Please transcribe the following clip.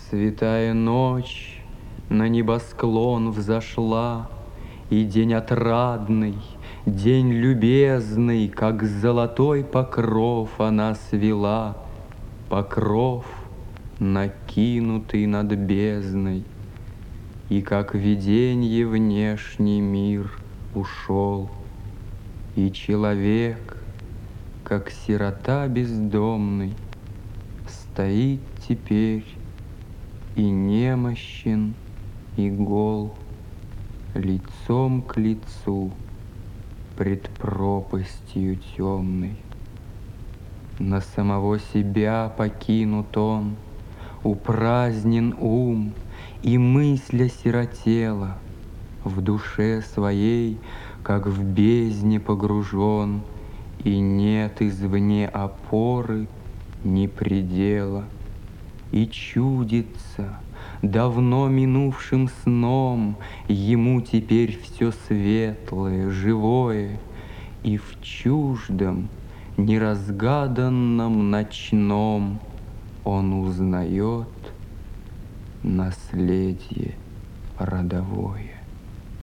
Святая ночь на небосклон взошла, И день отрадный, день любезный, Как золотой покров она свела, Покров, накинутый над бездной, И как виденье внешний мир ушел, И человек, как сирота бездомный, Стоит теперь и немощен, и гол, Лицом к лицу пред пропастью темной. На самого себя покинут он, упразднен ум, И мысль осиротела, в душе своей, Как в бездне погружен, И нет извне опоры, ни предела. И чудится давно минувшим сном Ему теперь все светлое, живое, И в чуждом, неразгаданном ночном Он узнает наследие родовое.